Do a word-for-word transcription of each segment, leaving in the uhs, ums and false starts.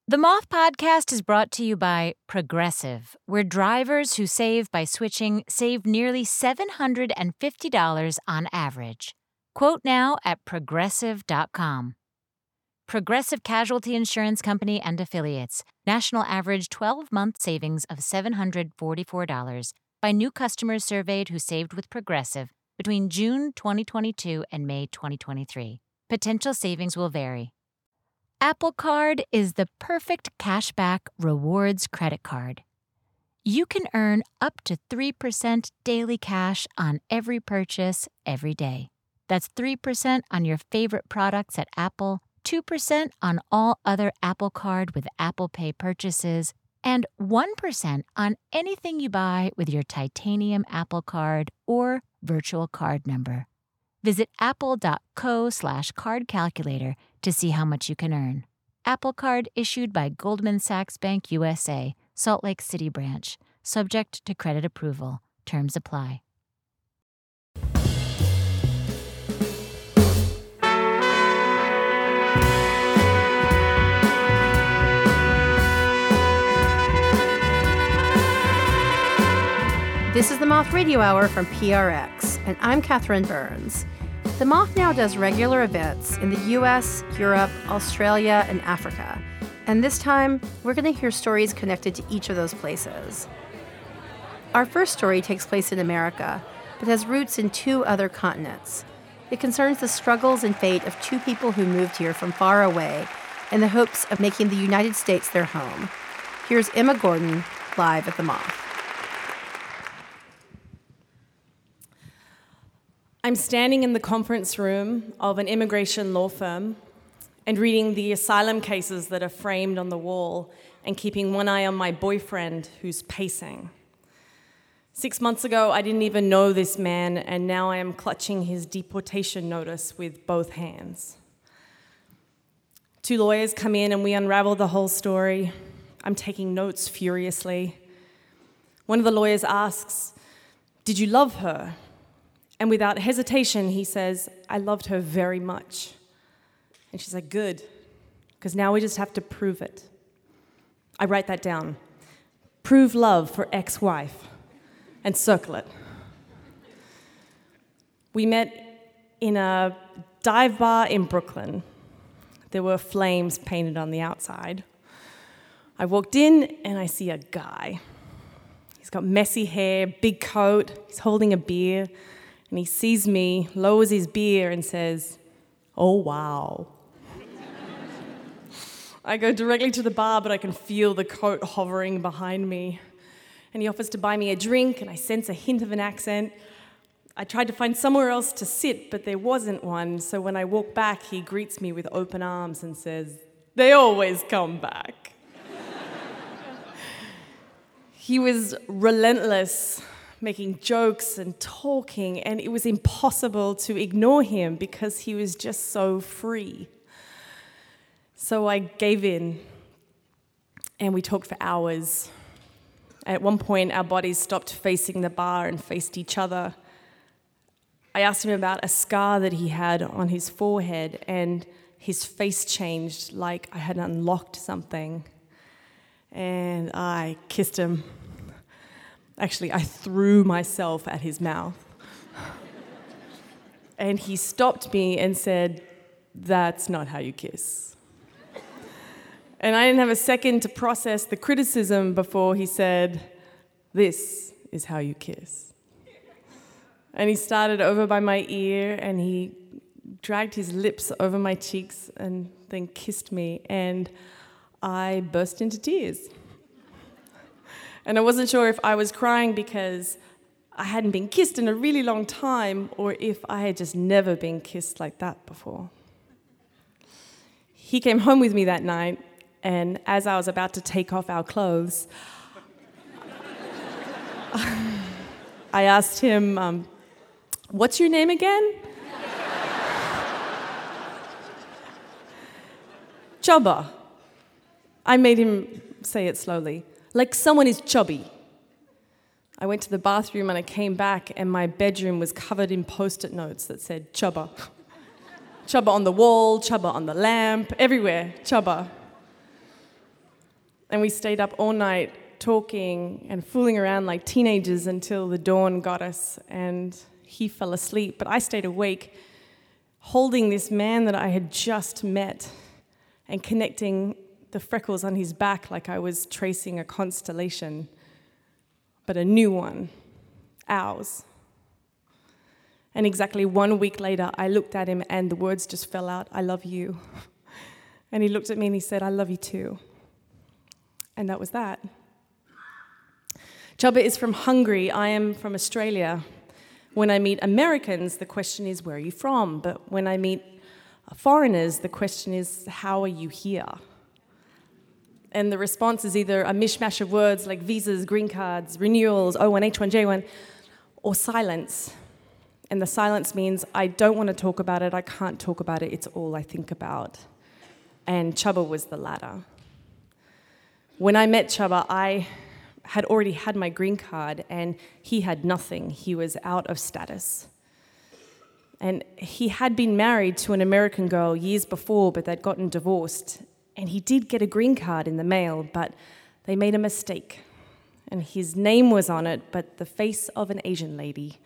The Moth Podcast is brought to you by Progressive, where drivers who save by switching save nearly seven hundred fifty dollars on average. Quote now at progressive dot com. Progressive Casualty Insurance Company and Affiliates. National average twelve-month savings of seven hundred forty-four dollars by new customers surveyed who saved with Progressive between June twenty twenty-two and May twenty twenty-three. Potential savings will vary. Apple Card is the perfect cashback rewards credit card. You can earn up to three percent daily cash on every purchase every day. That's three percent on your favorite products at Apple, two percent on all other Apple Card with Apple Pay purchases, and one percent on anything you buy with your titanium Apple Card or virtual card number. Visit apple.co slash card calculator to see how much you can earn. Apple Card issued by Goldman Sachs Bank U S A, Salt Lake City branch. Subject to credit approval. Terms apply. This is the Moth Radio Hour from P R X, and I'm Catherine Burns. The Moth now does regular events in the U S, Europe, Australia, and Africa. And this time, we're going to hear stories connected to each of those places. Our first story takes place in America, but has roots in two other continents. It concerns the struggles and fate of two people who moved here from far away in the hopes of making the United States their home. Here's Emma Gordon, live at the Moth. I'm standing in the conference room of an immigration law firm and reading the asylum cases that are framed on the wall and keeping one eye on my boyfriend who's pacing. Six months ago, I didn't even know this man, and now I am clutching his deportation notice with both hands. Two lawyers come in and we unravel the whole story. I'm taking notes furiously. One of the lawyers asks, "Did you love her?" And without hesitation, he says, "I loved her very much." And she's like, "Good, because now we just have to prove it." I write that down. Prove love for ex-wife, and circle it. We met in a dive bar in Brooklyn. There were flames painted on the outside. I walked in and I see a guy. He's got messy hair, big coat, he's holding a beer. And he sees me, lowers his beer, and says, "Oh, wow." I go directly to the bar, but I can feel the coat hovering behind me. And he offers to buy me a drink, and I sense a hint of an accent. I tried to find somewhere else to sit, but there wasn't one. So when I walk back, he greets me with open arms and says, "They always come back." He was relentless, making jokes and talking, and it was impossible to ignore him because he was just so free. So I gave in, and we talked for hours. At one point, our bodies stopped facing the bar and faced each other. I asked him about a scar that he had on his forehead, and his face changed like I had unlocked something. And I kissed him. Actually, I threw myself at his mouth. And he stopped me and said, "That's not how you kiss." And I didn't have a second to process the criticism before he said, "This is how you kiss." And he started over by my ear, and he dragged his lips over my cheeks and then kissed me, and I burst into tears. And I wasn't sure if I was crying because I hadn't been kissed in a really long time, or if I had just never been kissed like that before. He came home with me that night, and as I was about to take off our clothes, I asked him, um, "What's your name again?" Chubba. I made him say it slowly. Like someone is chubby. I went to the bathroom and I came back and my bedroom was covered in post-it notes that said Chubba. Chubba on the wall, Chubba on the lamp, everywhere, Chubba. And we stayed up all night talking and fooling around like teenagers until the dawn got us, and he fell asleep. But I stayed awake, holding this man that I had just met and connecting the freckles on his back like I was tracing a constellation, but a new one, ours. And exactly one week later, I looked at him and the words just fell out, "I love you." And he looked at me and he said, "I love you too." And that was that. Chubba is from Hungary. I am from Australia. When I meet Americans, the question is, where are you from? But when I meet foreigners, the question is, how are you here? And the response is either a mishmash of words like visas, green cards, renewals, O one, H one, J one, or silence. And the silence means, I don't want to talk about it, I can't talk about it, it's all I think about. And Chubba was the latter. When I met Chubba, I had already had my green card, and he had nothing. He was out of status. And he had been married to an American girl years before, but they'd gotten divorced. And he did get a green card in the mail, but they made a mistake. And his name was on it, but the face of an Asian lady.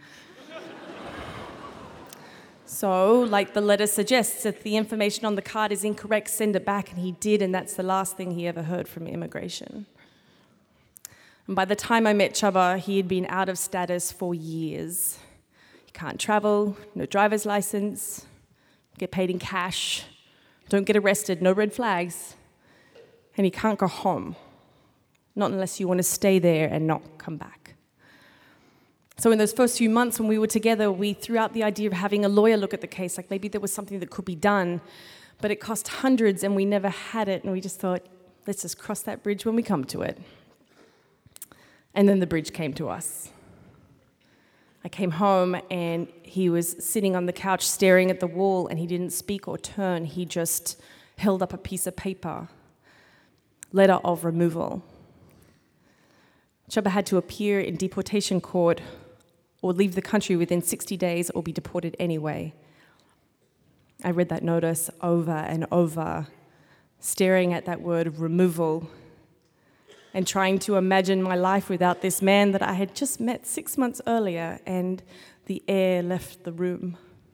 So, like the letter suggests, if the information on the card is incorrect, send it back, and he did, and that's the last thing he ever heard from immigration. And by the time I met Chubba, he had been out of status for years. He can't travel, no driver's license, get paid in cash, don't get arrested, no red flags, and he can't go home, not unless you want to stay there and not come back. So in those first few months when we were together, we threw out the idea of having a lawyer look at the case, like maybe there was something that could be done, but it cost hundreds and we never had it, and we just thought, let's just cross that bridge when we come to it. And then the bridge came to us. I came home and he was sitting on the couch staring at the wall, and he didn't speak or turn. He just held up a piece of paper, letter of removal. Chubba had to appear in deportation court or leave the country within sixty days or be deported anyway. I read that notice over and over, staring at that word removal, and trying to imagine my life without this man that I had just met six months earlier, and the air left the room.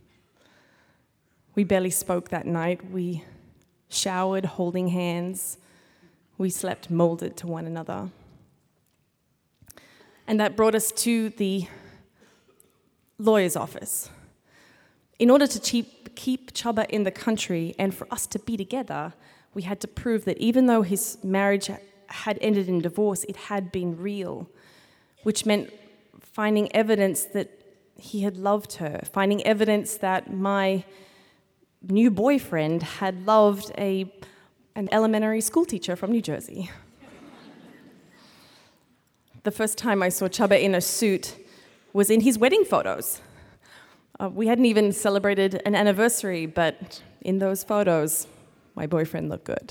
We barely spoke that night. We showered holding hands. We slept molded to one another. And that brought us to the lawyer's office. In order to keep, keep Chubba in the country and for us to be together, we had to prove that even though his marriage had ended in divorce, it had been real, which meant finding evidence that he had loved her, finding evidence that my new boyfriend had loved a, an elementary school teacher from New Jersey. The first time I saw Chubba in a suit was in his wedding photos. Uh, we hadn't even celebrated an anniversary, but in those photos, my boyfriend looked good.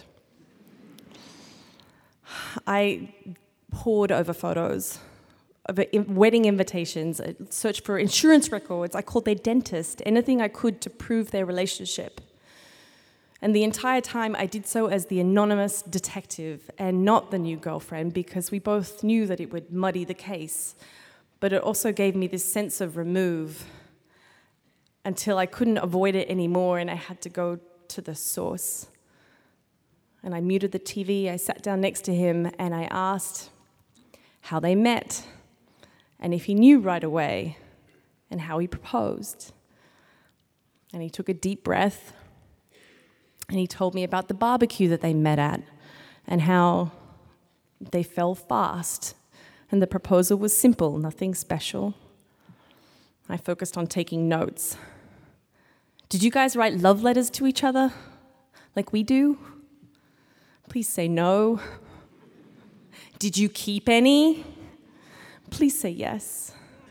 I pored over photos, over wedding invitations, I searched for insurance records, I called their dentist, anything I could to prove their relationship. And the entire time I did so as the anonymous detective and not the new girlfriend, because we both knew that it would muddy the case. But it also gave me this sense of remove until I couldn't avoid it anymore and I had to go to the source. And I muted the T V, I sat down next to him, and I asked how they met, and if he knew right away, and how he proposed. And he took a deep breath, and he told me about the barbecue that they met at, and how they fell fast, and the proposal was simple, nothing special. I focused on taking notes. Did you guys write love letters to each other, like we do? Please say no. Did you keep any? Please say yes.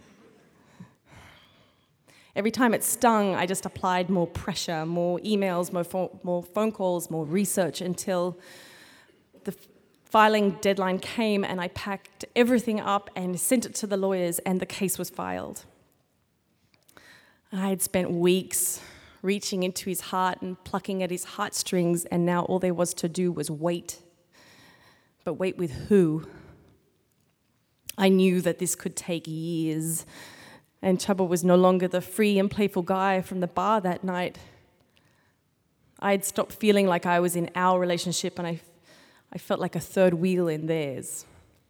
Every time it stung, I just applied more pressure, more emails, more, fo- more phone calls, more research, until the filing deadline came and I packed everything up and sent it to the lawyers, and the case was filed. I had spent weeks reaching into his heart and plucking at his heartstrings, and now all there was to do was wait. But wait, with who? I knew that this could take years, and Chubba was no longer the free and playful guy from the bar that night. I had stopped feeling like I was in our relationship, and I, I felt like a third wheel in theirs.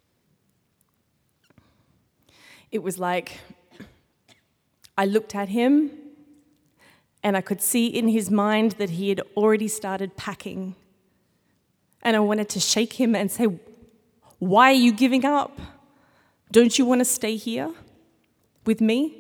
It was like I looked at him, and I could see in his mind that he had already started packing. And I wanted to shake him and say, "Why are you giving up? Don't you want to stay here with me?"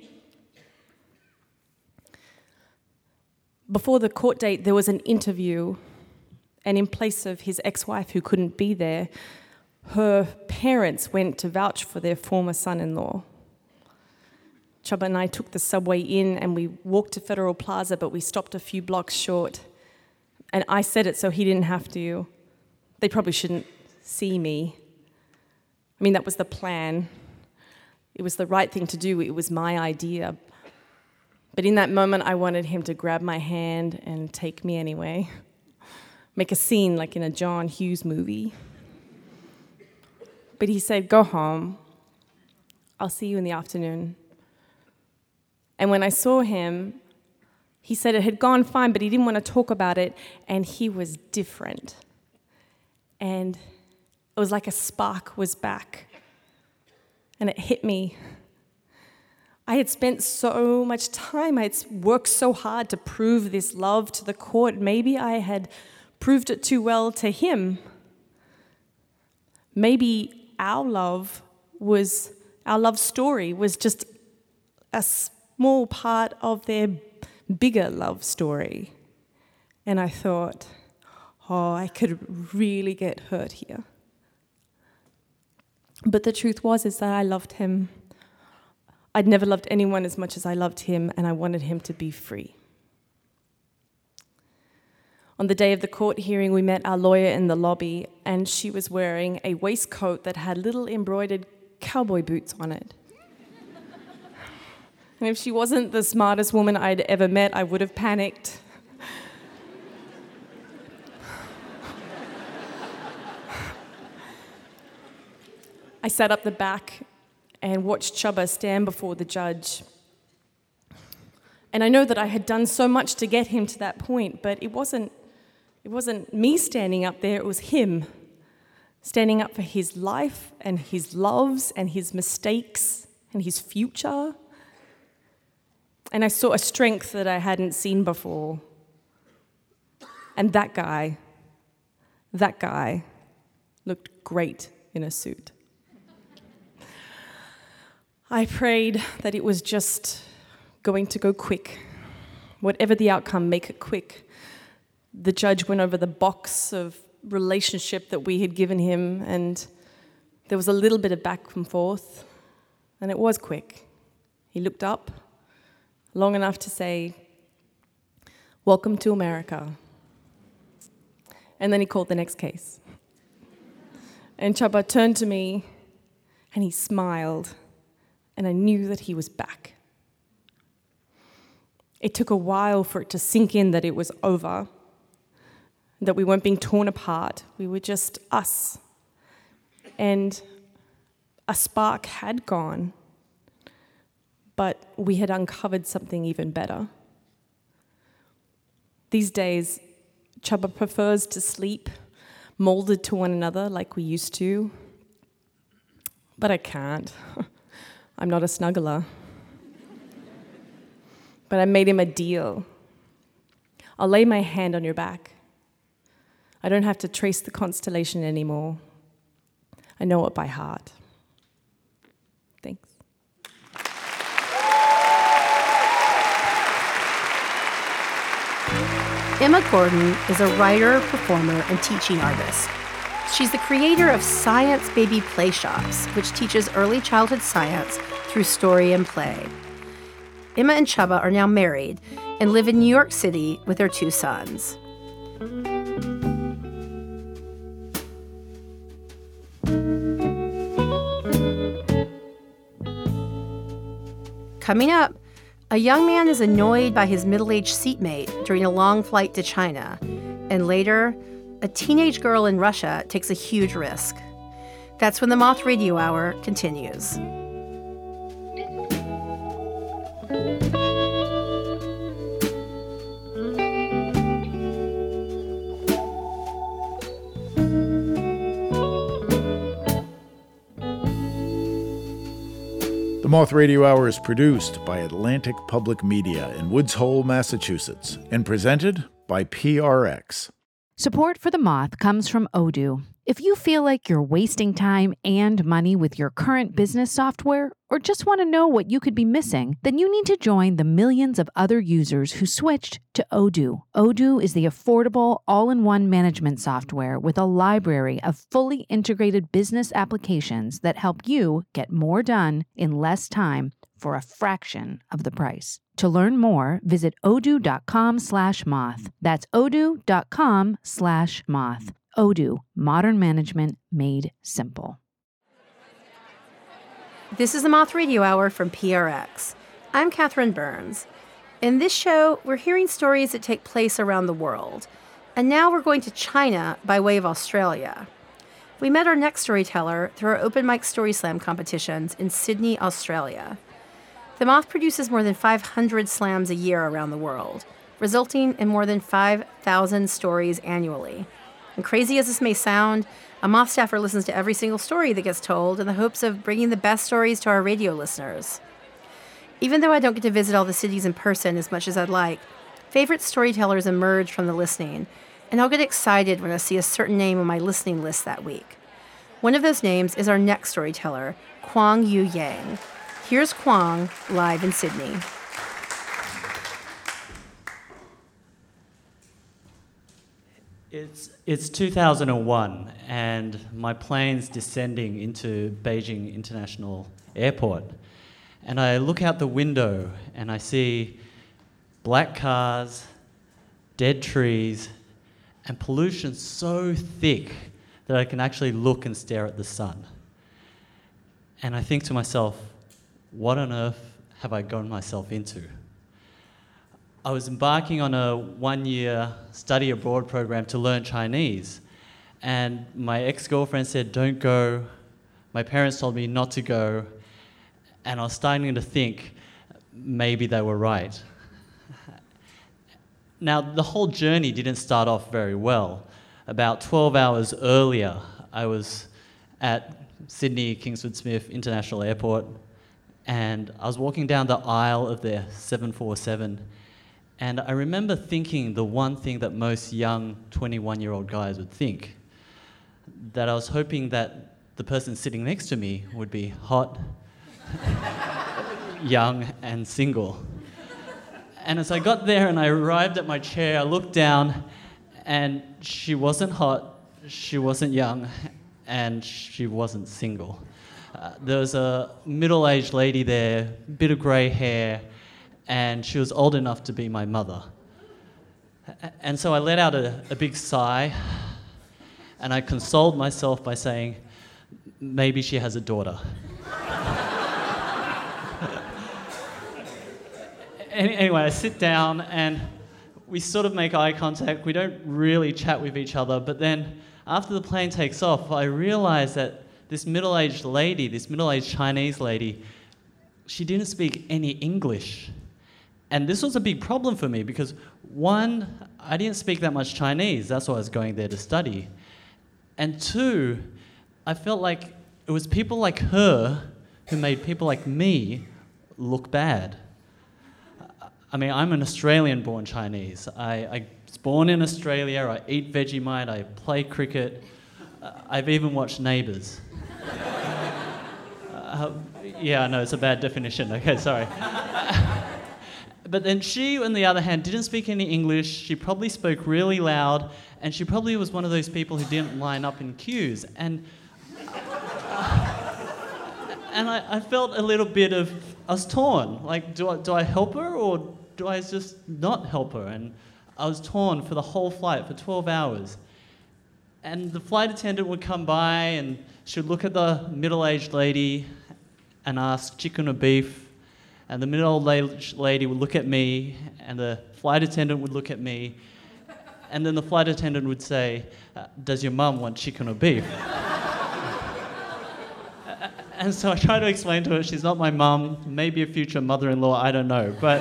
Before the court date, there was an interview, and in place of his ex-wife who couldn't be there, her parents went to vouch for their former son-in-law. Chubba and I took the subway in, and we walked to Federal Plaza, but we stopped a few blocks short. And I said it so he didn't have to. They probably shouldn't see me. I mean, that was the plan. It was the right thing to do. It was my idea. But in that moment, I wanted him to grab my hand and take me anyway. Make a scene like in a John Hughes movie. But he said, "Go home. I'll see you in the afternoon." And when I saw him, he said it had gone fine, but he didn't want to talk about it, and he was different. And it was like a spark was back. And it hit me. I had spent so much time, I had worked so hard to prove this love to the court. Maybe I had proved it too well to him. Maybe our love was, our love story was just a small part of their bigger love story. And I thought, oh, I could really get hurt here. But the truth was is that I loved him. I'd never loved anyone as much as I loved him, and I wanted him to be free. On the day of the court hearing, we met our lawyer in the lobby, and she was wearing a waistcoat that had little embroidered cowboy boots on it. And if she wasn't the smartest woman I'd ever met, I would have panicked. I sat up the back and watched Chubba stand before the judge. And I know that I had done so much to get him to that point, but it wasn't, it wasn't me standing up there, it was him standing up for his life and his loves and his mistakes and his future. And I saw a strength that I hadn't seen before. And that guy, that guy looked great in a suit. I prayed that it was just going to go quick. Whatever the outcome, make it quick. The judge went over the box of relationship that we had given him, and there was a little bit of back and forth, and it was quick. He looked up long enough to say, "Welcome to America." And then he called the next case. And Chubba turned to me, and he smiled. And I knew that he was back. It took a while for it to sink in that it was over, that we weren't being torn apart. We were just us. And a spark had gone, but we had uncovered something even better. These days, Chubba prefers to sleep molded to one another like we used to, but I can't. I'm not a snuggler. But I made him a deal. I'll lay my hand on your back. I don't have to trace the constellation anymore. I know it by heart. Thanks. Emma Gordon is a writer, performer, and teaching artist. She's the creator of Science Baby Play Shops, which teaches early childhood science through story and play. Emma and Chubba are now married and live in New York City with their two sons. Coming up, a young man is annoyed by his middle-aged seatmate during a long flight to China, and later, a teenage girl in Russia takes a huge risk. That's when the Moth Radio Hour continues. The Moth Radio Hour is produced by Atlantic Public Media in Woods Hole, Massachusetts, and presented by P R X. Support for The Moth comes from Odoo. If you feel like you're wasting time and money with your current business software, or just want to know what you could be missing, then you need to join the millions of other users who switched to Odoo. Odoo is the affordable, all-in-one management software with a library of fully integrated business applications that help you get more done in less time for a fraction of the price. To learn more, visit odoo.com slash moth. That's odoo.com slash moth. Odoo, modern management made simple. This is the Moth Radio Hour from P R X. I'm Catherine Burns. In this show, we're hearing stories that take place around the world. And now we're going to China by way of Australia. We met our next storyteller through our open mic story slam competitions in Sydney, Australia. The Moth produces more than five hundred slams a year around the world, resulting in more than five thousand stories annually. And crazy as this may sound, a Moth staffer listens to every single story that gets told in the hopes of bringing the best stories to our radio listeners. Even though I don't get to visit all the cities in person as much as I'd like, favorite storytellers emerge from the listening, and I'll get excited when I see a certain name on my listening list that week. One of those names is our next storyteller, Kwong Yu Yang. Here's Kwong live in Sydney. It's it's two thousand one, and my plane's descending into Beijing International Airport. And I look out the window and I see black cars, dead trees, and pollution so thick that I can actually look and stare at the sun. And I think to myself, what on earth have I gotten myself into? I was embarking on a one-year study abroad program to learn Chinese, and my ex-girlfriend said, don't go. My parents told me not to go, and I was starting to think maybe they were right. Now, the whole journey didn't start off very well. About twelve hours earlier, I was at Sydney Kingsford Smith International Airport, and I was walking down the aisle of their seven forty-seven, and I remember thinking the one thing that most young twenty-one-year-old guys would think, that I was hoping that the person sitting next to me would be hot, young, and single. And as I got there and I arrived at my chair, I looked down, and she wasn't hot, she wasn't young, and she wasn't single. Uh, there was a middle-aged lady there, bit of grey hair, and she was old enough to be my mother. And so I let out a, a big sigh, and I consoled myself by saying, maybe she has a daughter. Anyway, I sit down and we sort of make eye contact. We don't really chat with each other, but then after the plane takes off, I realize that this middle-aged lady, this middle-aged Chinese lady, she didn't speak any English. And this was a big problem for me because, one, I didn't speak that much Chinese. That's why I was going there to study. And two, I felt like it was people like her who made people like me look bad. I mean, I'm an Australian-born Chinese. I, I was born in Australia, I eat Vegemite, I play cricket, uh, I've even watched Neighbours. uh, yeah, no, it's a bad definition, okay, sorry. But then she, on the other hand, didn't speak any English, she probably spoke really loud, and she probably was one of those people who didn't line up in queues. And, uh, and I, I felt a little bit of, I was torn. Like, do I, do I help her or do I just not help her? And I was torn for the whole flight, for twelve hours. And the flight attendant would come by and she'd look at the middle-aged lady and ask chicken or beef. And the middle-aged lady would look at me and the flight attendant would look at me. And then the flight attendant would say, uh, does your mum want chicken or beef? And so I try to explain to her, she's not my mum, maybe a future mother-in-law, I don't know. But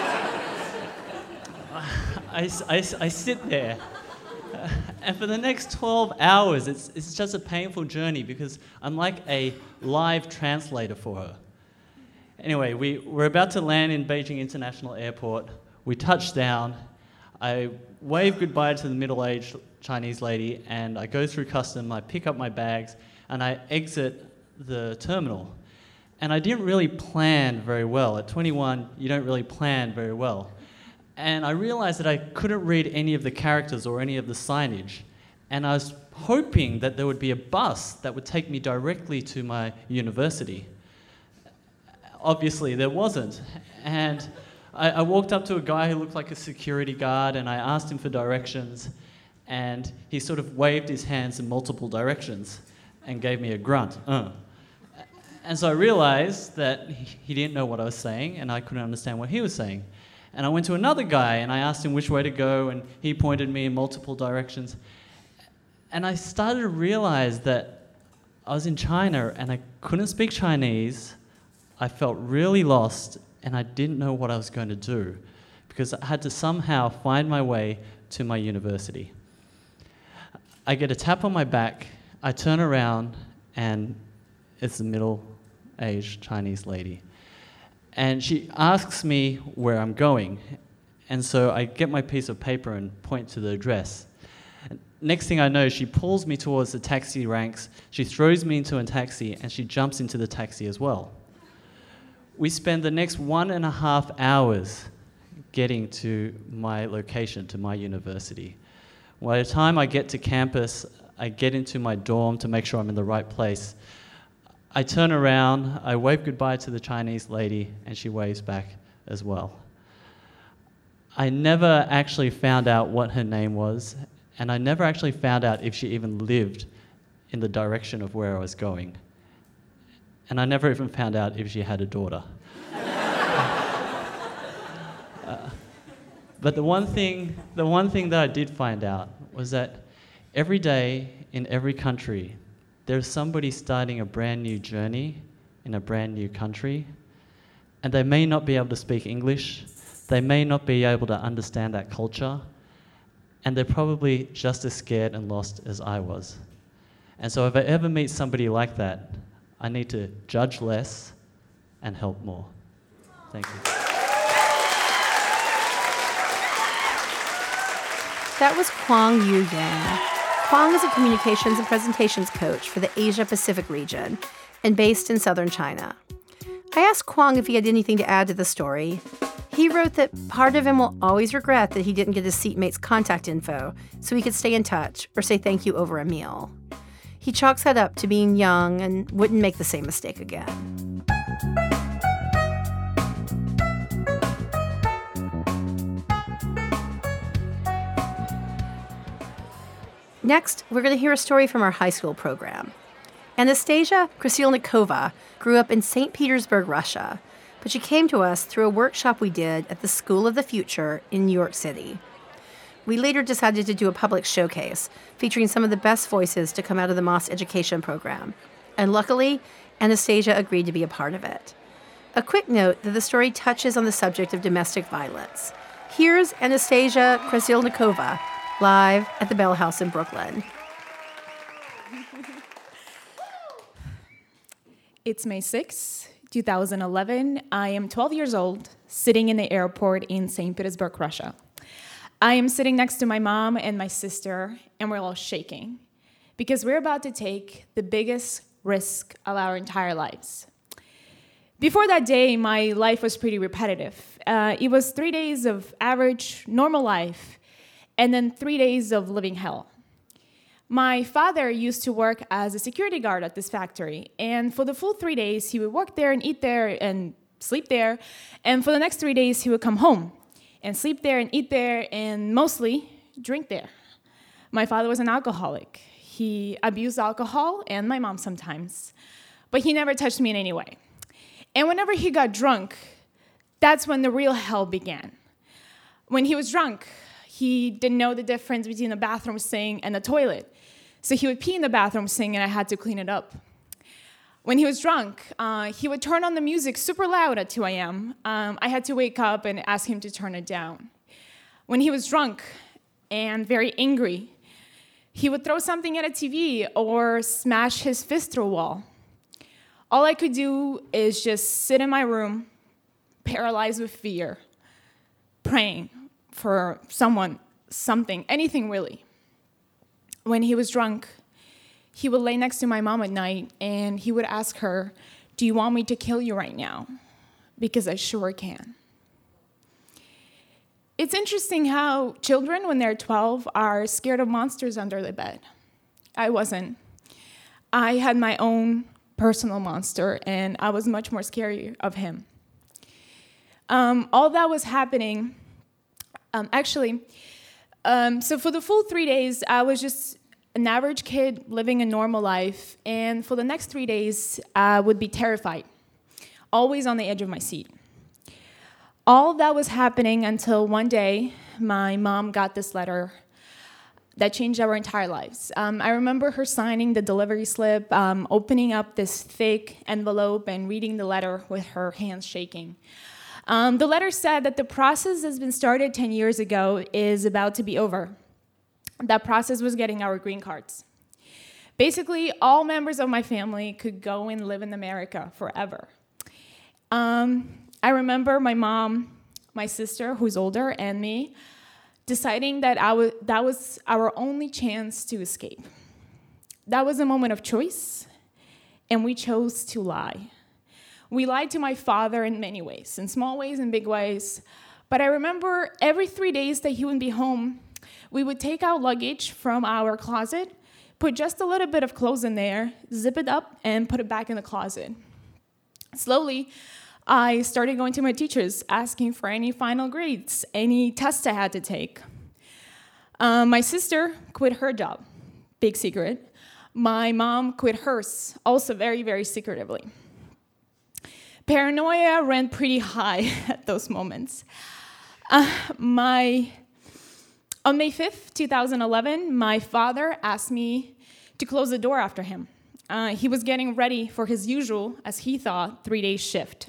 I, I, I sit there, uh, and for the next twelve hours, it's, it's just a painful journey because I'm like a live translator for her. Anyway, we, we're about to land in Beijing International Airport. We touch down. I wave goodbye to the middle-aged Chinese lady, and I go through custom, I pick up my bags, and I exit the terminal. And I didn't really plan very well. At twenty-one, you don't really plan very well. And I realized that I couldn't read any of the characters or any of the signage. And I was hoping that there would be a bus that would take me directly to my university. Obviously, there wasn't. And I, I walked up to a guy who looked like a security guard, and I asked him for directions, and he sort of waved his hands in multiple directions and gave me a grunt. Uh. And so I realized that he didn't know what I was saying, and I couldn't understand what he was saying. And I went to another guy, and I asked him which way to go, and he pointed me in multiple directions. And I started to realize that I was in China, and I couldn't speak Chinese. I felt really lost, and I didn't know what I was going to do because I had to somehow find my way to my university. I get a tap on my back, I turn around, and it's a middle-aged Chinese lady. And she asks me where I'm going, and so I get my piece of paper and point to the address. And next thing I know, she pulls me towards the taxi ranks, she throws me into a taxi, and she jumps into the taxi as well. We spend the next one and a half hours getting to my location, to my university. By the time I get to campus, I get into my dorm to make sure I'm in the right place. I turn around, I wave goodbye to the Chinese lady, and she waves back as well. I never actually found out what her name was, and I never actually found out if she even lived in the direction of where I was going. And I never even found out if she had a daughter. uh, but the one thing, the one thing that I did find out was that every day in every country, there's somebody starting a brand new journey in a brand new country, and they may not be able to speak English, they may not be able to understand that culture, and they're probably just as scared and lost as I was. And so if I ever meet somebody like that, I need to judge less and help more. Thank you. That was Kwong Yu Yang. Kwong is a communications and presentations coach for the Asia-Pacific region and based in southern China. I asked Kwong if he had anything to add to the story. He wrote that part of him will always regret that he didn't get his seatmate's contact info so he could stay in touch or say thank you over a meal. He chalks that up to being young and wouldn't make the same mistake again. Next, we're going to hear a story from our high school program. Anastasia Krasilnikova grew up in Saint Petersburg, Russia, but she came to us through a workshop we did at the School of the Future in New York City. We later decided to do a public showcase featuring some of the best voices to come out of the Moss Education program, and luckily, Anastasia agreed to be a part of it. A quick note that the story touches on the subject of domestic violence. Here's Anastasia Krasilnikova, live at the Bell House in Brooklyn. It's May sixth, two thousand eleven. I am twelve years old, sitting in the airport in Saint Petersburg, Russia. I am sitting next to my mom and my sister, and we're all shaking because we're about to take the biggest risk of our entire lives. Before that day, my life was pretty repetitive. Uh, it was three days of average, normal life, and then three days of living hell. My father used to work as a security guard at this factory, and for the full three days, he would work there and eat there and sleep there, and for the next three days, he would come home and sleep there and eat there and mostly drink there. My father was an alcoholic. He abused alcohol and my mom sometimes, but he never touched me in any way. And whenever he got drunk, that's when the real hell began. When he was drunk, he didn't know the difference between the bathroom sink and the toilet. So he would pee in the bathroom sink, and I had to clean it up. When he was drunk, uh, he would turn on the music super loud at two a.m. Um, I had to wake up and ask him to turn it down. When he was drunk and very angry, he would throw something at a T V or smash his fist through a wall. All I could do is just sit in my room, paralyzed with fear, praying for someone, something, anything really. When he was drunk, he would lay next to my mom at night, and he would ask her, "Do you want me to kill you right now? Because I sure can." It's interesting how children, when they're twelve, are scared of monsters under the bed. I wasn't. I had my own personal monster, and I was much more scary of him. Um, all that was happening, um, actually, um, so for the full three days, I was just an average kid living a normal life, and for the next three days, I would be terrified, always on the edge of my seat. All that was happening until one day, my mom got this letter that changed our entire lives. Um, I remember her signing the delivery slip, um, opening up this thick envelope and reading the letter with her hands shaking. Um, the letter said that the process that's been started ten years ago is about to be over. That process was getting our green cards. Basically, all members of my family could go and live in America forever. Um, I remember my mom, my sister, who's older, and me, deciding that I w- that was our only chance to escape. That was a moment of choice, and we chose to lie. We lied to my father in many ways, in small ways and big ways. But I remember every three days that he would be home, we would take out luggage from our closet, put just a little bit of clothes in there, zip it up, and put it back in the closet. Slowly, I started going to my teachers, asking for any final grades, any tests I had to take. Um, my sister quit her job, big secret. My mom quit hers, also very, very secretively. Paranoia ran pretty high at those moments. Uh, my, on May fifth, twenty eleven, my father asked me to close the door after him. Uh, he was getting ready for his usual, as he thought, three-day shift.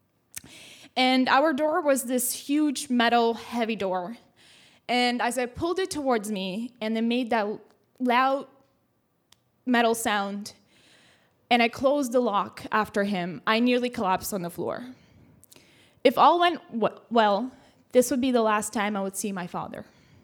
And our door was this huge metal heavy door. And as I pulled it towards me, and it made that loud metal sound, and I closed the lock after him, I nearly collapsed on the floor. If all went w- well, this would be the last time I would see my father.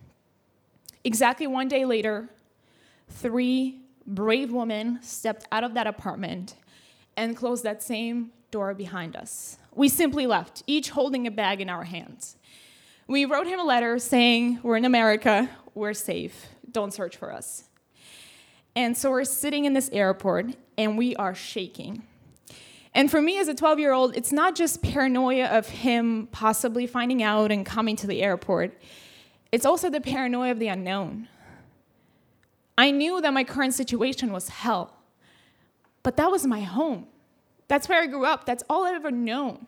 Exactly one day later, three brave women stepped out of that apartment and closed that same door behind us. We simply left, each holding a bag in our hands. We wrote him a letter saying, "We're in America, we're safe, don't search for us." And so we're sitting in this airport, and we are shaking. And for me as a twelve-year-old, it's not just paranoia of him possibly finding out and coming to the airport. It's also the paranoia of the unknown. I knew that my current situation was hell, but that was my home. That's where I grew up. That's all I've ever known.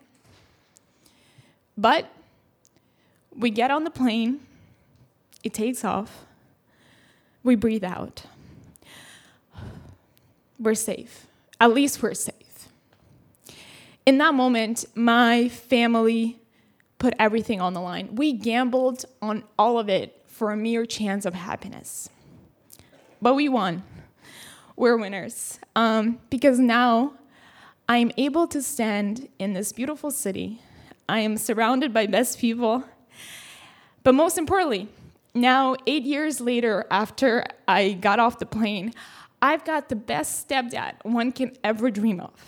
But we get on the plane. It takes off. We breathe out. We're safe. At least we're safe. In that moment, my family put everything on the line. We gambled on all of it for a mere chance of happiness. But we won. We're winners. Um, because now I am able to stand in this beautiful city. I am surrounded by best people. But most importantly, now eight years later, after I got off the plane, I've got the best stepdad one can ever dream of.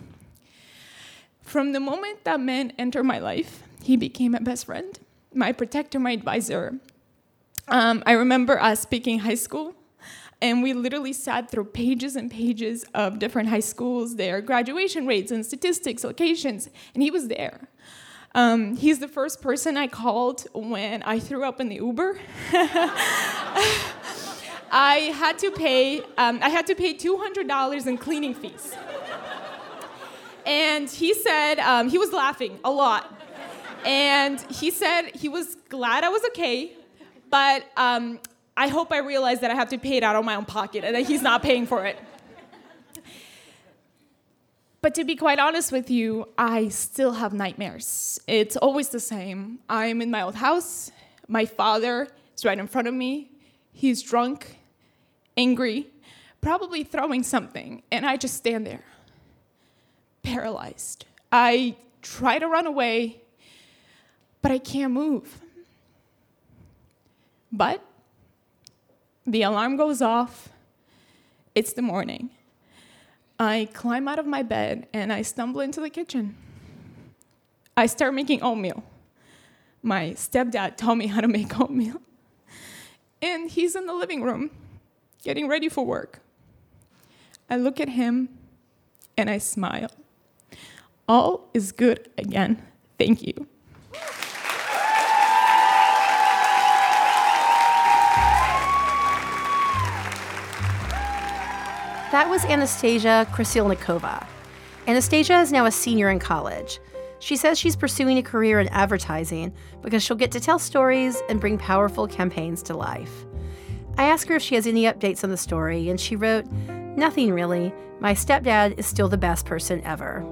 From the moment that man entered my life, he became my best friend, my protector, my advisor. Um, I remember us speaking high school, and we literally sat through pages and pages of different high schools, their graduation rates and statistics, locations, and he was there. Um, he's the first person I called when I threw up in the Uber. I had to pay. Um, I had to pay two hundred dollars in cleaning fees, and he said um, he was laughing a lot, and he said he was glad I was okay, but um, I hope I realize that I have to pay it out of my own pocket and that he's not paying for it. But to be quite honest with you, I still have nightmares. It's always the same. I'm in my old house. My father is right in front of me. He's drunk, angry, probably throwing something, and I just stand there, paralyzed. I try to run away, but I can't move. But the alarm goes off. It's the morning. I climb out of my bed, and I stumble into the kitchen. I start making oatmeal. My stepdad taught me how to make oatmeal. And he's in the living room, getting ready for work. I look at him, and I smile. All is good again. Thank you. That was Anastasia Krasilnikova. Anastasia is now a senior in college. She says she's pursuing a career in advertising because she'll get to tell stories and bring powerful campaigns to life. I asked her if she has any updates on the story, and she wrote, "Nothing really. My stepdad is still the best person ever."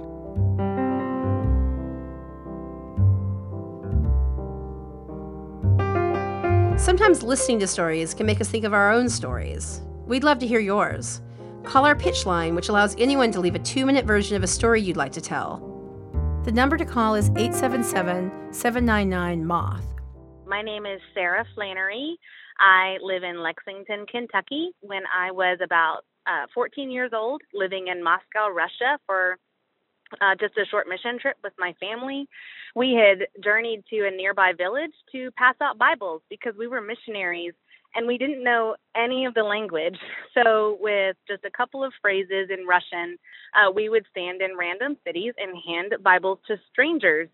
Sometimes listening to stories can make us think of our own stories. We'd love to hear yours. Call our pitch line, which allows anyone to leave a two-minute version of a story you'd like to tell. The number to call is eight seven seven, seven nine nine, MOTH. My name is Sarah Flannery. I live in Lexington, Kentucky. When I was about uh, fourteen years old, living in Moscow, Russia, for uh, just a short mission trip with my family, we had journeyed to a nearby village to pass out Bibles because we were missionaries. And we didn't know any of the language. So with just a couple of phrases in Russian, uh, we would stand in random cities and hand Bibles to strangers.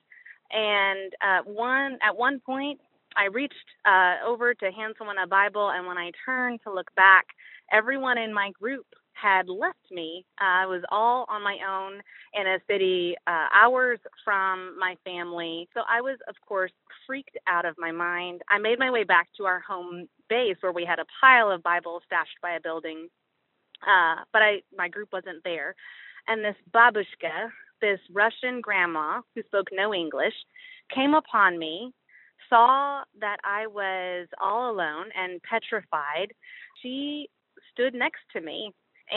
And uh, one at one point, I reached uh, over to hand someone a Bible, and when I turned to look back, everyone in my group had left me. Uh, I was all on my own in a city uh, hours from my family. So I was, of course, freaked out of my mind. I made my way back to our home base where we had a pile of Bibles stashed by a building, uh, but I my group wasn't there. And this babushka, this Russian grandma who spoke no English, came upon me, saw that I was all alone and petrified. She stood next to me,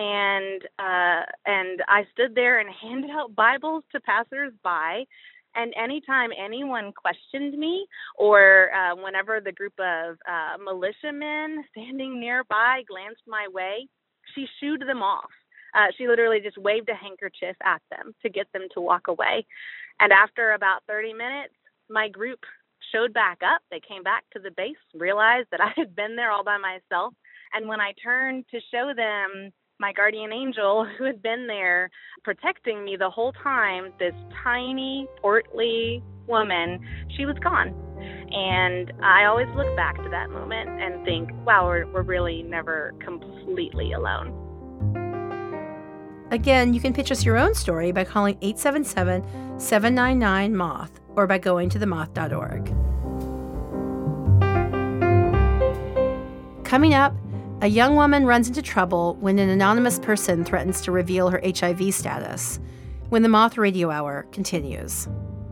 and uh, and I stood there and handed out Bibles to passersby. And anytime anyone questioned me, or uh, whenever the group of uh, militiamen standing nearby glanced my way, she shooed them off. Uh, she literally just waved a handkerchief at them to get them to walk away. And after about thirty minutes, my group showed back up. They came back to the base, realized that I had been there all by myself. And when I turned to show them my guardian angel, who had been there protecting me the whole time, this tiny, portly woman, she was gone. And I always look back to that moment and think, wow, we're, we're really never completely alone. Again, you can pitch us your own story by calling eight seven seven, seven nine nine, MOTH or by going to the moth dot org. Coming up, a young woman runs into trouble when an anonymous person threatens to reveal her H I V status. When the Moth Radio Hour continues.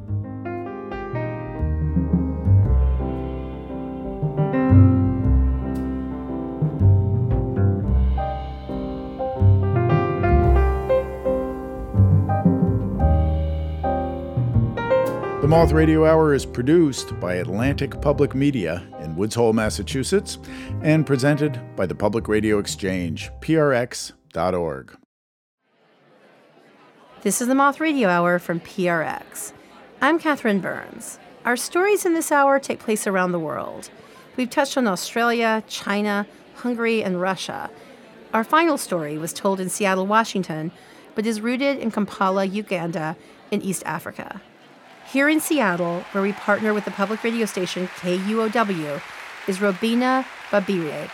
The Moth Radio Hour is produced by Atlantic Public Media in Woods Hole, Massachusetts, and presented by the Public Radio Exchange, P R X dot org. This is the Moth Radio Hour from P R X. I'm Catherine Burns. Our stories in this hour take place around the world. We've touched on Australia, China, Hungary, and Russia. Our final story was told in Seattle, Washington, but is rooted in Kampala, Uganda, in East Africa. Here in Seattle, where we partner with the public radio station K U O W, is Robina Babire.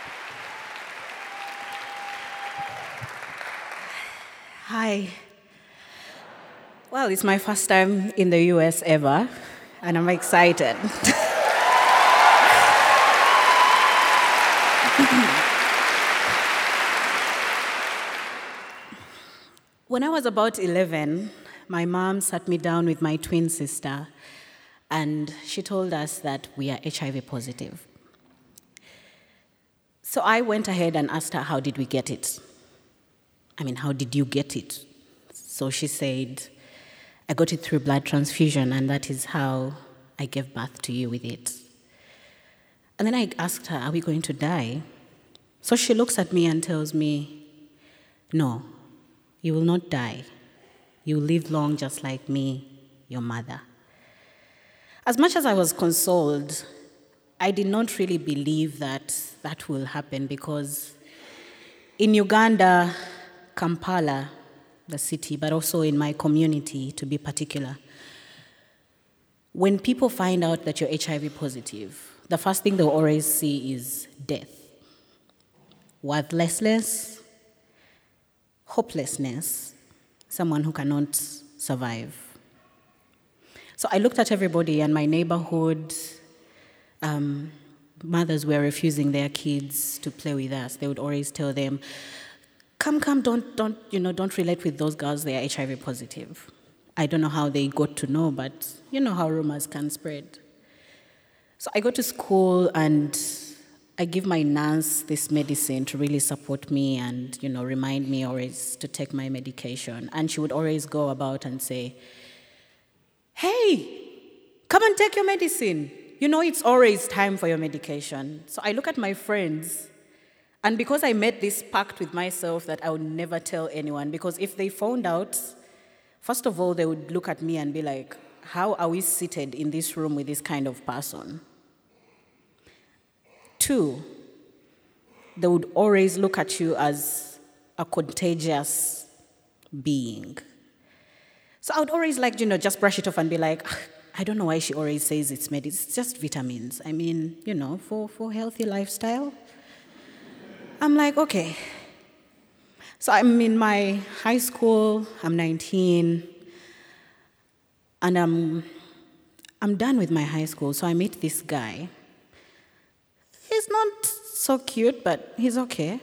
Hi. Well, it's my first time in the U S ever, and I'm excited. When I was about eleven, my mom sat me down with my twin sister, and she told us that we are H I V positive. So I went ahead and asked her, how did we get it? I mean, how did you get it? So she said, I got it through blood transfusion, and that is how I gave birth to you with it. And then I asked her, are we going to die? So she looks at me and tells me, no, you will not die. You will live long just like me, your mother. As much as I was consoled, I did not really believe that that will happen, because in Uganda, Kampala, the city, but also in my community, to be particular, when people find out that you're H I V positive, the first thing they'll always see is death. Worthlessness, hopelessness, someone who cannot survive. So I looked at everybody in my neighborhood. Um, mothers were refusing their kids to play with us. They would always tell them, come, come, don't, don't, you know, don't relate with those girls, they are H I V positive. I don't know how they got to know, but you know how rumors can spread. So I go to school and I give my nurse this medicine to really support me and, you know, remind me always to take my medication. And she would always go about and say, hey, come and take your medicine. You know, it's always time for your medication. So I look at my friends, and because I made this pact with myself that I would never tell anyone, because if they found out, first of all, they would look at me and be like, how are we seated in this room with this kind of person? Two, they would always look at you as a contagious being. So I would always like, you know, just brush it off and be like, I don't know why she always says it's med, it's just vitamins. I mean, you know, for, for healthy lifestyle. I'm like, okay. So I'm in my high school, I'm nineteen, and I'm, I'm done with my high school, so I meet this guy. He's not so cute, but he's okay.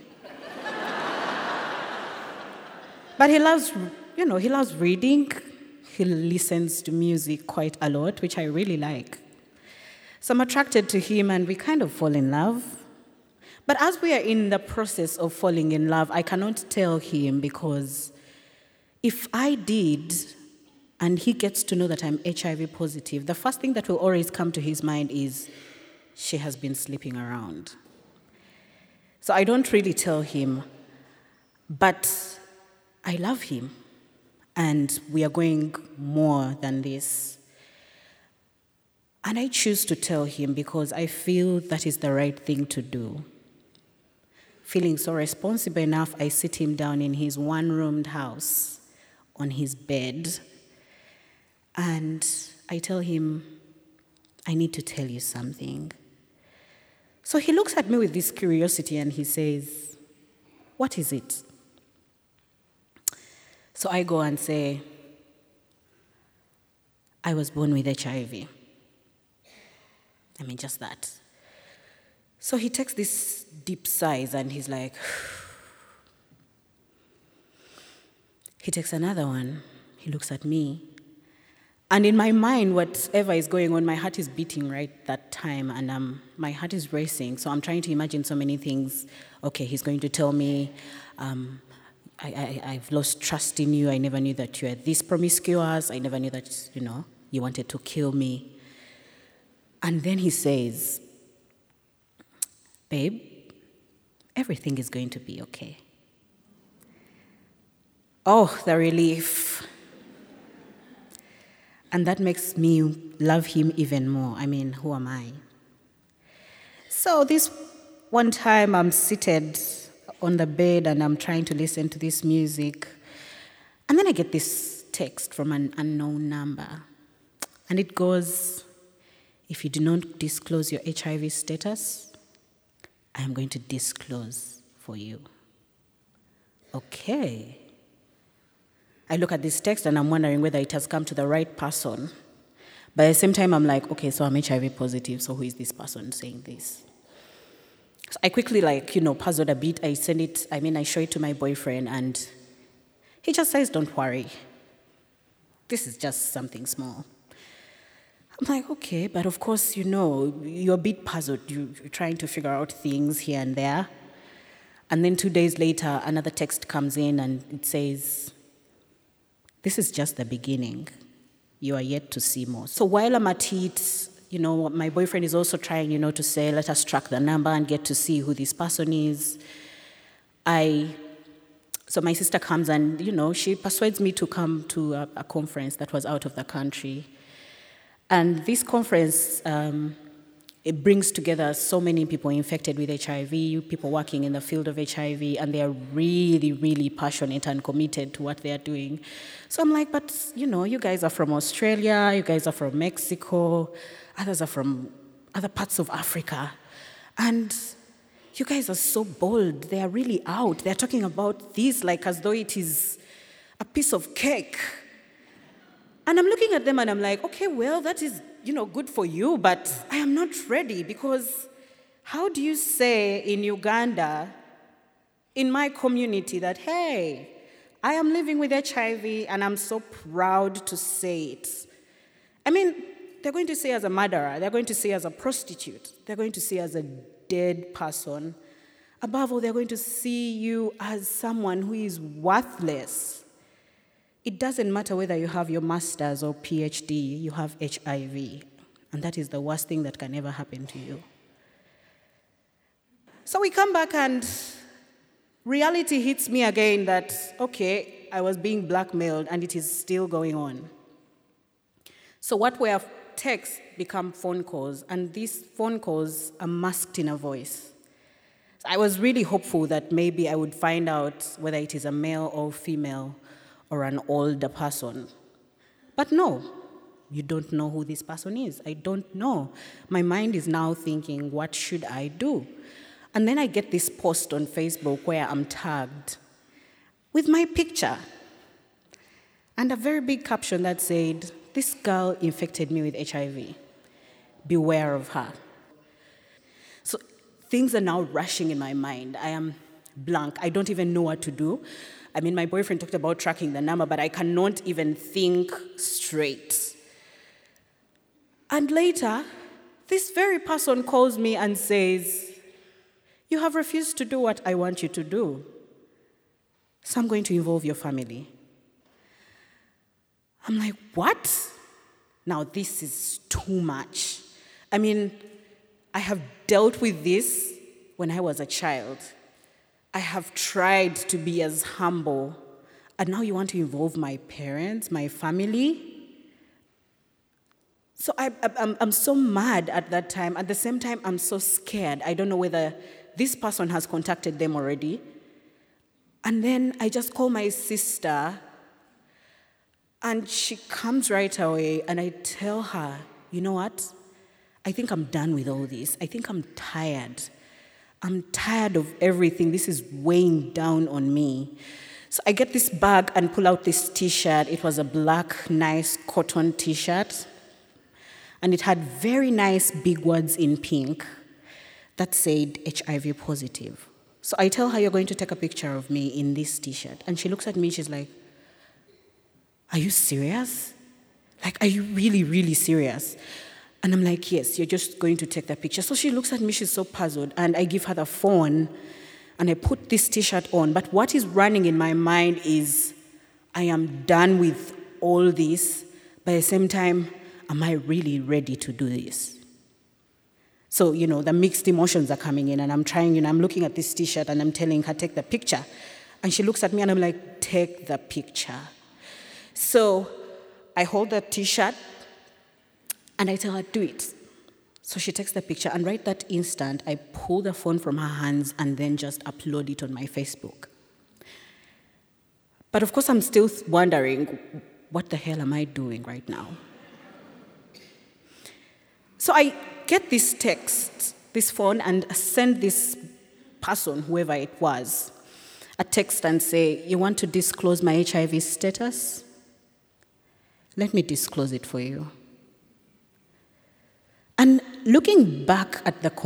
But he loves, you know, he loves reading. He listens to music quite a lot, which I really like. So I'm attracted to him, and we kind of fall in love. But as we are in the process of falling in love, I cannot tell him, because if I did, and he gets to know that I'm H I V positive, the first thing that will always come to his mind is, she has been sleeping around. So I don't really tell him, but I love him, and we are going more than this. And I choose to tell him because I feel that is the right thing to do. Feeling so responsible enough, I sit him down in his one-roomed house on his bed, and I tell him, I need to tell you something. So he looks at me with this curiosity and he says, what is it? So I go and say, I was born with H I V. I mean, just that. So he takes this deep sighs and he's like, he takes another one. He looks at me. And in my mind, whatever is going on, my heart is beating right that time, and um, my heart is racing. So I'm trying to imagine so many things. Okay, he's going to tell me, um, I, I, I've lost trust in you. I never knew that you were this promiscuous. I never knew that, you know, you wanted to kill me. And then he says, babe, everything is going to be okay. Oh, the relief. And that makes me love him even more. I mean, who am I? So this one time I'm seated on the bed and I'm trying to listen to this music. And then I get this text from an unknown number. And it goes, if you do not disclose your H I V status, I am going to disclose for you. Okay. I look at this text and I'm wondering whether it has come to the right person. But at the same time, I'm like, okay, so I'm H I V positive, so who is this person saying this? So I quickly, like, you know, puzzled a bit. I send it, I mean, I show it to my boyfriend, and He just says, don't worry. This is just something small. I'm like, okay, but of course, you know, you're a bit puzzled. You, you're trying to figure out things here and there. And then two days later, another text comes in and it says, this is just the beginning. You are yet to see more. So while I'm at it, you know, my boyfriend is also trying, you know, to say, let us track the number and get to see who this person is. I, so my sister comes and, you know, she persuades me to come to a, a conference that was out of the country. And this conference, um, it brings together so many people infected with H I V, people working in the field of H I V, and they are really, really passionate and committed to what they are doing. So I'm like, but, you know, you guys are from Australia, you guys are from Mexico, others are from other parts of Africa, and you guys are so bold. They are really out. They're talking about this like as though it is a piece of cake. And I'm looking at them and I'm like, okay, well, that is, you know, good for you, but I am not ready, because how do you say in Uganda, in my community, that, hey, I am living with H I V and I'm so proud to say it? I mean, they're going to say as a murderer, they're going to say as a prostitute, they're going to say as a dead person. Above all, they're going to see you as someone who is worthless. It doesn't matter whether you have your master's or P H D, you have H I V, and that is the worst thing that can ever happen to you. So we come back and reality hits me again that, okay, I was being blackmailed and it is still going on. So what were texts become phone calls, and these phone calls are masked in a voice. I was really hopeful that maybe I would find out whether it is a male or female or an older person. But no, you don't know who this person is. I don't know. My mind is now thinking, what should I do? And then I get this post on Facebook where I'm tagged with my picture and a very big caption that said, this girl infected me with H I V. Beware of her. So things are now rushing in my mind. I am blank. I don't even know what to do. I mean, my boyfriend talked about tracking the number, but I cannot even think straight. And later, this very person calls me and says, you have refused to do what I want you to do, so I'm going to involve your family. I'm like, what? Now, this is too much. I mean, I have dealt with this when I was a child. I have tried to be as humble, and now you want to involve my parents, my family? So I, I'm, I'm so mad at that time. At the same time, I'm so scared. I don't know whether this person has contacted them already. And then I just call my sister, and she comes right away, and I tell her, you know what? I think I'm done with all this. I think I'm tired. I'm tired of everything. This is weighing down on me. So I get this bag and pull out this T-shirt. It was a black, nice cotton T-shirt. And it had very nice big words in pink that said H I V positive. So I tell her, you're going to take a picture of me in this T-shirt. And she looks at me, she's like, are you serious? Like, are you really, really serious? And I'm like, yes, you're just going to take the picture. So she looks at me, she's so puzzled, and I give her the phone, and I put this T-shirt on. But what is running in my mind is, I am done with all this, but at the same time, am I really ready to do this? So, you know, the mixed emotions are coming in, and I'm trying, you know, I'm looking at this T-shirt, and I'm telling her, take the picture. And she looks at me, and I'm like, take the picture. So I hold the T-shirt, and I tell her, do it. So she takes the picture, and right that instant, I pull the phone from her hands and then just upload it on my Facebook. But of course, I'm still wondering, what the hell am I doing right now? So I get this text, this phone, and send this person, whoever it was, a text and say, you want to disclose my H I V status? Let me disclose it for you. And looking back at the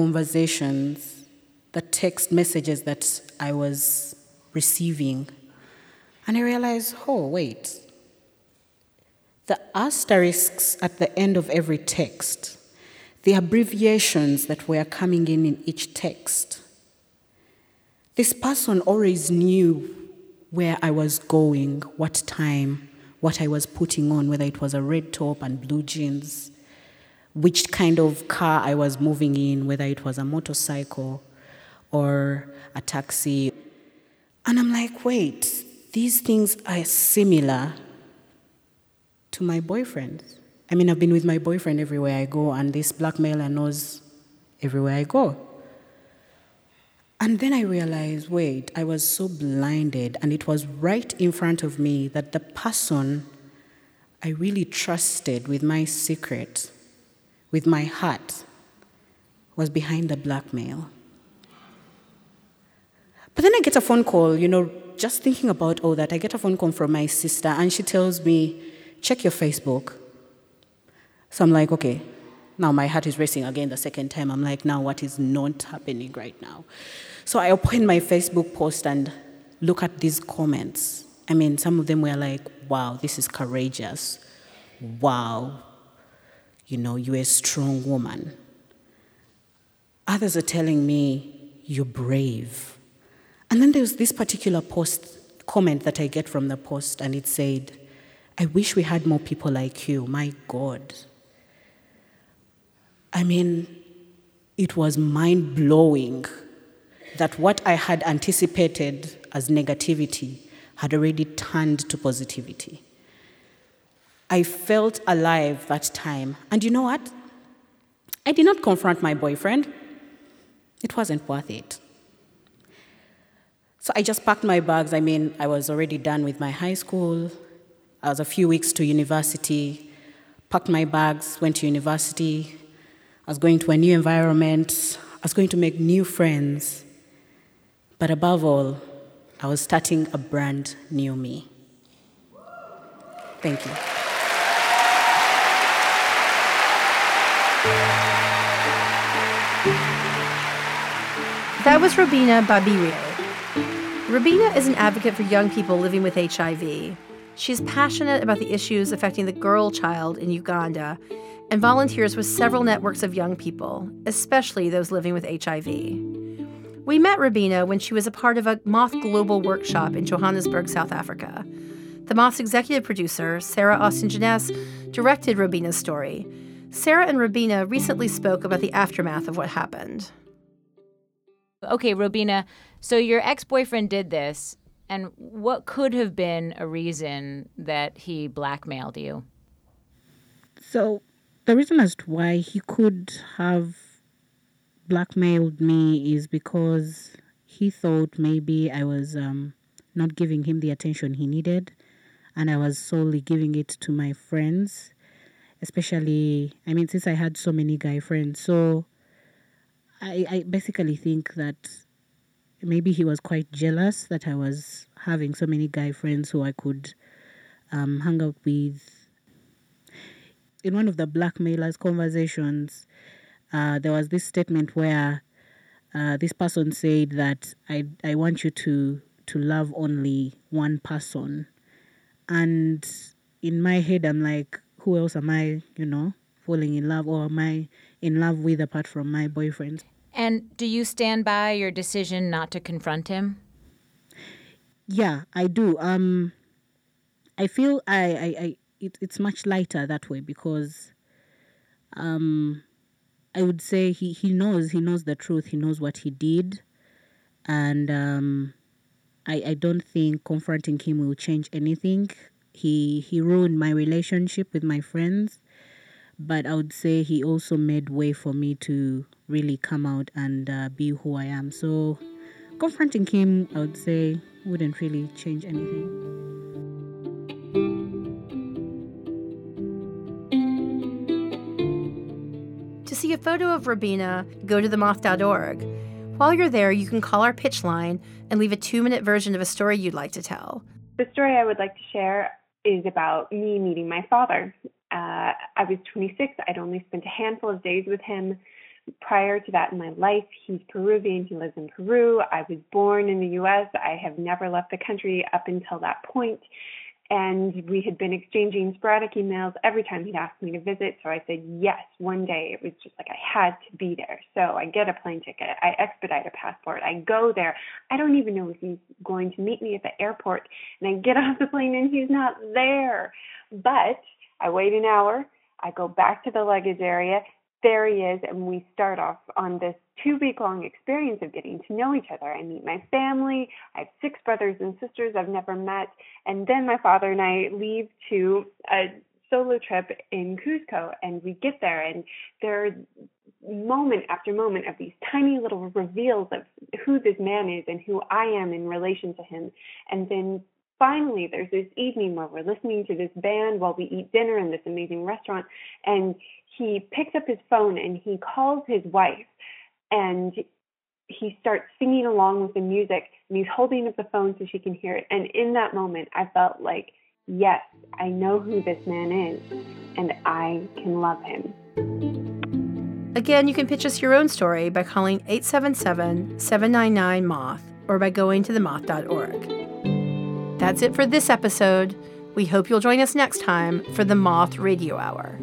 conversations, the text messages that I was receiving, And I realized, oh, wait. The asterisks at the end of every text, the abbreviations that were coming in in each text, this person always knew where I was going, what time, what I was putting on, whether it was a red top and blue jeans, which kind of car I was moving in, whether it was a motorcycle or a taxi. And I'm like, wait, these things are similar to my boyfriend. I mean, I've been with my boyfriend everywhere I go, and this blackmailer knows everywhere I go. And then I realized, wait, I was so blinded, and it was right in front of me that the person I really trusted with my secret, with my heart, was behind the blackmail. But then I get a phone call, you know, just thinking about all that, I get a phone call from my sister, and she tells me, check your Facebook. So I'm like, okay, now my heart is racing again the second time. I'm like, now what is not happening right now? So I open my Facebook post and look at these comments. I mean, some of them were like, wow, this is courageous. Wow, you know, you're a strong woman. Others are telling me, you're brave. And then there's this particular post comment that I get from the post, and it said, I wish we had more people like you. My God. I mean, it was mind-blowing that what I had anticipated as negativity had already turned to positivity. I felt alive that time. And you know what? I did not confront my boyfriend. It wasn't worth it. So I just packed my bags. I mean, I was already done with my high school. I was a few weeks to university, packed my bags, went to university. I was going to a new environment. I was going to make new friends. But above all, I was starting a brand new me. Thank you. That was Robina Babirye. Robina is an advocate for young people living with H I V. She's passionate about the issues affecting the girl child in Uganda and volunteers with several networks of young people, especially those living with H I V. We met Robina when she was a part of a Moth Global workshop in Johannesburg, South Africa. The Moth's executive producer, Sarah Austin-Jeunesse, directed Robina's story. Sarah and Robina recently spoke about the aftermath of what happened. Okay, Robina, so your ex-boyfriend did this, and what could have been a reason that he blackmailed you? So the reason as to why he could have blackmailed me is because he thought maybe I was um, not giving him the attention he needed, and I was solely giving it to my friends, especially, I mean, since I had so many guy friends. So I, I basically think that maybe he was quite jealous that I was having so many guy friends who I could um, hang out with. In one of the blackmailers' conversations, uh, there was this statement where uh, this person said that I I want you to to love only one person. And in my head, I'm like, who else am I, you know, falling in love, or am I in love with apart from my boyfriend? And do you stand by your decision not to confront him? Yeah, I do. Um, I feel I, I, I it, it's much lighter that way because um, I would say he, he knows, he knows the truth, he knows what he did. And um, I, I don't think confronting him will change anything. He, he ruined my relationship with my friends. But I would say he also made way for me to really come out and uh, be who I am. So confronting him, I would say, wouldn't really change anything. To see a photo of Robina, go to the moth dot org. While you're there, you can call our pitch line and leave a two-minute version of a story you'd like to tell. The story I would like to share is about me meeting my father. Uh, I was twenty-six. I'd only spent a handful of days with him, prior to that in my life. He's Peruvian. He lives in Peru. I was born in the U S. I have never left the country up until that point. And we had been exchanging sporadic emails every time he'd ask me to visit. So I said yes. One day it was just like I had to be there. So I get a plane ticket. I expedite a passport. I go there. I don't even know if he's going to meet me at the airport. And I get off the plane and he's not there. But I wait an hour. I go back to the luggage area. There he is. And we start off on this two-week-long experience of getting to know each other. I meet my family. I have six brothers and sisters I've never met. And then my father and I leave to a solo trip in Cusco. And we get there, and there are moment after moment of these tiny little reveals of who this man is and who I am in relation to him. And then finally, there's this evening where we're listening to this band while we eat dinner in this amazing restaurant. And he picks up his phone and he calls his wife. And he starts singing along with the music, and he's holding up the phone so she can hear it. And in that moment, I felt like, yes, I know who this man is, and I can love him. Again, you can pitch us your own story by calling eight seven seven, seven nine nine, moth or by going to the moth dot org. That's it for this episode. We hope you'll join us next time for the Moth Radio Hour.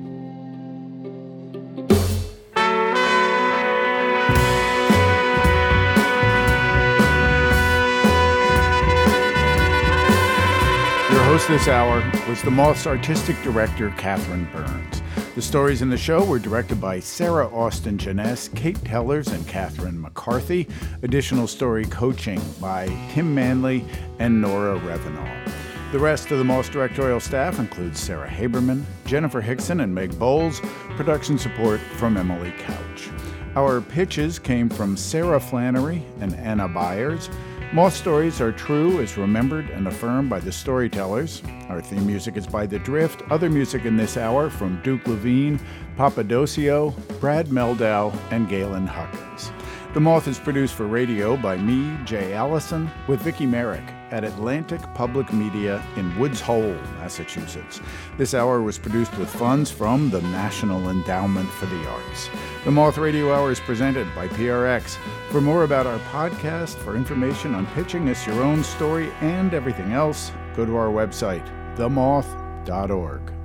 Host this hour was the Moth's artistic director, Catherine Burns. The stories in the show were directed by Sarah Austin Jeunesse, Kate Tellers, and Catherine McCarthy. Additional story coaching by Tim Manley and Nora Revenall. The rest of the Moth's directorial staff includes Sarah Haberman, Jennifer Hickson, and Meg Bowles. Production support from Emily Couch. Our pitches came from Sarah Flannery and Anna Byers. Moth stories are true as remembered and affirmed by the storytellers. Our theme music is by The Drift. Other music in this hour from Duke Levine, Papadosio, Brad Meldow, and Galen Huckins. The Moth is produced for radio by me, Jay Allison, with Vicki Merrick at Atlantic Public Media in Woods Hole, Massachusetts. This hour was produced with funds from the National Endowment for the Arts. The Moth Radio Hour is presented by P R X. For more about our podcast, for information on pitching us your own story and everything else, go to our website, the moth dot org.